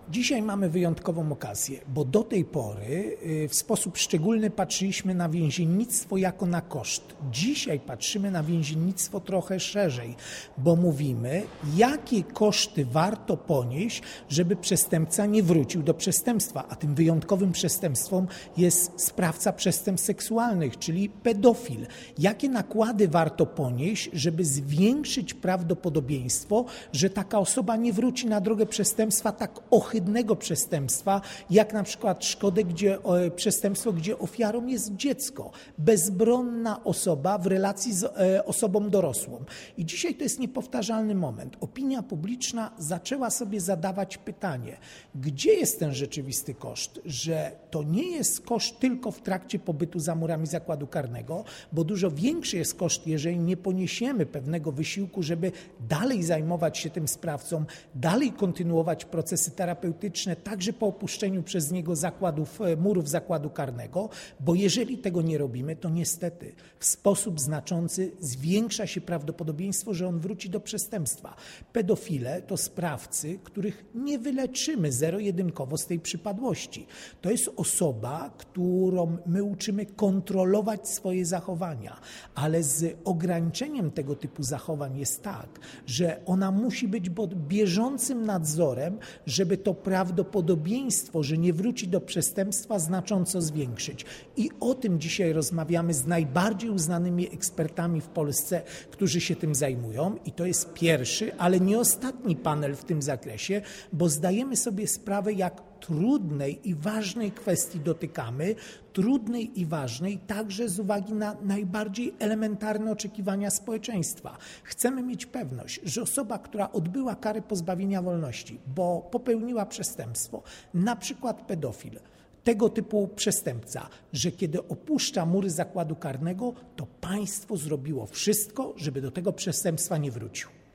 Dzisiaj mamy wyjątkową okazję, bo do tej pory w sposób szczególny patrzyliśmy na więziennictwo jako na koszt. Dzisiaj patrzymy na więziennictwo trochę szerzej, bo mówimy, jakie koszty warto ponieść, żeby przestępca nie wrócił do przestępstwa, a tym wyjątkowym przestępstwem jest sprawca przestępstw seksualnych, czyli pedofil. Jakie nakłady warto ponieść, żeby zwiększyć prawdopodobieństwo, że taka osoba nie wróci na drogę przestępstwa, tak ohydnego przestępstwa, jak na przykład przestępstwo, gdzie ofiarą jest dziecko, bezbronna osoba w relacji z osobą dorosłą. I dzisiaj to jest niepowtarzalny moment. Opinia publiczna zaczęła sobie zadawać pytanie, gdzie jest ten rzeczywisty koszt, że to nie jest koszt tylko w trakcie pobytu za murami zakładu karnego, bo dużo większy jest koszt, jeżeli nie poniesiemy pewnego wysiłku, żeby dalej zajmować się tym sprawcą, dalej kontynuować procesy terapeutyczne, także po opuszczeniu przez niego murów zakładu karnego, bo jeżeli tego nie robimy, to niestety w sposób znaczący zwiększa się prawdopodobieństwo, że on wróci do przestępstwa. Pedofile to sprawcy, których nie wyleczymy zero-jedynkowo z tej przypadłości. To jest osoba, którą my uczymy kontrolować swoje zachowania, ale z ograniczeniem tego typu zachowań jest tak, że ona musi być pod bieżącym nadzorem, żeby to prawdopodobieństwo, że nie wróci do przestępstwa, znacząco zwiększyć. I o tym dzisiaj rozmawiamy z najbardziej uznanymi ekspertami w Polsce, którzy się tym zajmują. I to jest pierwszy, ale nie ostatni panel w tym zakresie, bo zdajemy sobie sprawę, jak trudnej i ważnej kwestii dotykamy, trudnej i ważnej także z uwagi na najbardziej elementarne oczekiwania społeczeństwa. Chcemy mieć pewność, że osoba, która odbyła karę pozbawienia wolności, bo popełniła przestępstwo, na przykład pedofil, tego typu przestępca, że kiedy opuszcza mury zakładu karnego, to państwo zrobiło wszystko, żeby do tego przestępstwa nie wrócił.